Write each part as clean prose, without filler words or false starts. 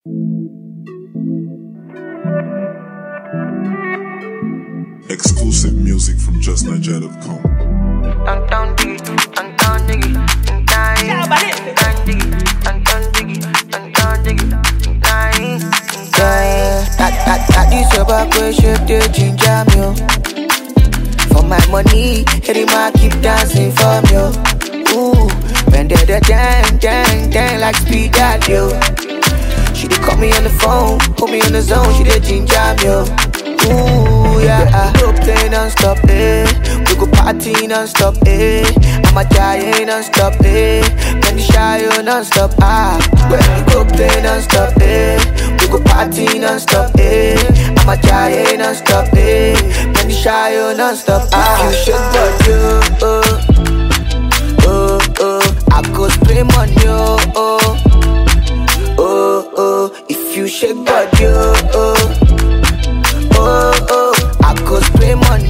Exclusive music from justniger.com. That this your back way shape the ginger me. For my money, Eddie Ma keep dancing for me. Ooh, when they dang like speed that yo. She did call me on the phone, put me on the zone, she did ginger me. Ooh, yeah, we go play non-stop, eh. We go party non-stop, eh. I'm a giant non-stop, eh. When the shy non-stop, ah. We go play non-stop, eh. We go party non-stop, eh. I'm a giant non-stop, eh. When the shy non-stop, ah. You should but you, I go spray money, if you shake body, I go spray money,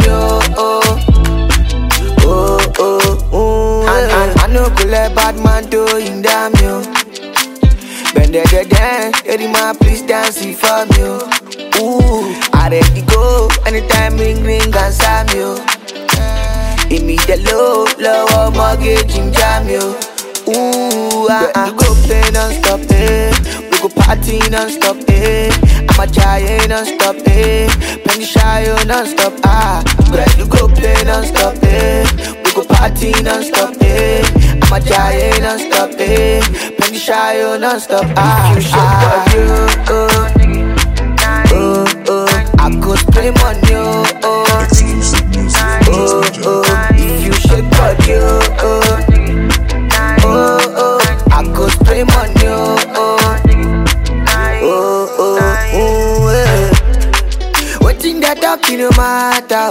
I no go let bad man do in damn you. Bend the dance, Eddie Ma please dance it for me. Ooh, I ready go anytime ring and slam you. Give me the low mortgage in jam you. Ooh, we go play non-stop, eh. We go party non-stop, eh. I'm a giant non-stop, eh. Penny shy non-stop, ah. We go play non-stop, eh. We go party non-stop, eh. I'm a giant non-stop, eh. Penny shy non-stop, ah. If you I go spray money, Exclusive music from justniger.com. if you shake body, I go spray money, Waiting that talking no matter,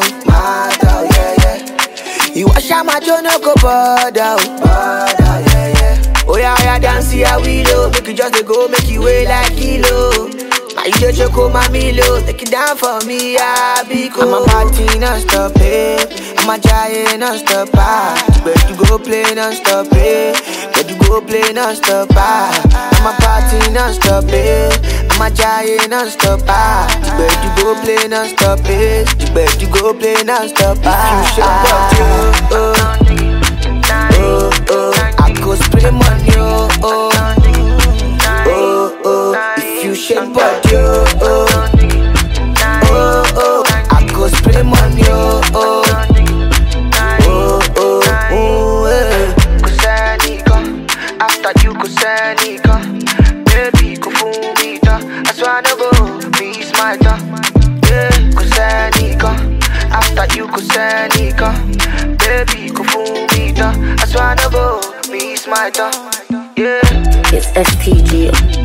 yeah. You wash out my jaw, no go bother, yeah. Oh yeah, dance here we low, make you just go, make you weigh like kilo. Now you just choke my milo, take it down for me, I be cool. I'm a party non-stop, eh. I'm a giant non-stop, ah. But you go play non-stop, eh. But you go play non-stop, ah. I'm a party non-stop, eh. I'm a giant non-stop, ah. But you go play non-stop, eh. But you go play non-stop, ah. I go spray money, if you shake body, I go spray money, Kusanika, after you Kusanika, baby Kufumita, I swear I go be smarter. Yeah, Kusanika, after you Kusanika, baby Kufumita, I swear I go be smarter. Yeah, It's FPG.